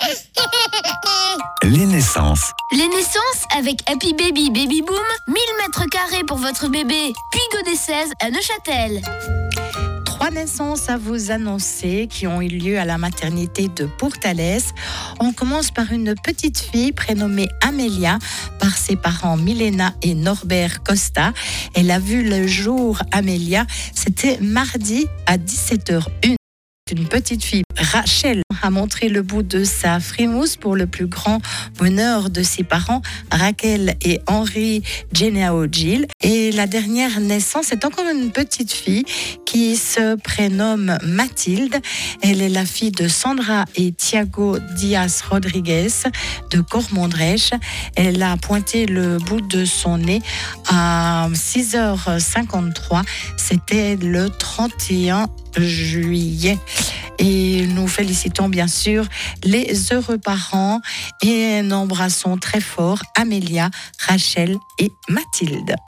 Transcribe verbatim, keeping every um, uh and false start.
Les naissances. Les naissances avec Happy Baby Baby Boom, mille mètres carrés pour votre bébé, puis Godet seize à Neuchâtel. Trois naissances à vous annoncer qui ont eu lieu à la maternité de Pourtalès. On commence par une petite fille prénommée Amélia par ses parents Milena et Norbert Costa. Elle a vu le jour, Amélia, c'était mardi à dix-sept heures une. Une petite fille, Rachel, a montré le bout de sa frimousse pour le plus grand bonheur de ses parents, Raquel et Henri Genao Gilles. Et la dernière naissance est encore une petite fille qui se prénomme Mathilde. Elle est la fille de Sandra et Thiago Diaz Rodriguez de Cormondrech. Elle a pointé le bout de son nez à six heures cinquante-trois. C'était le trente et un juillet. Et nous félicitons bien sûr les heureux parents et nous embrassons très fort Amélia, Rachel et Mathilde.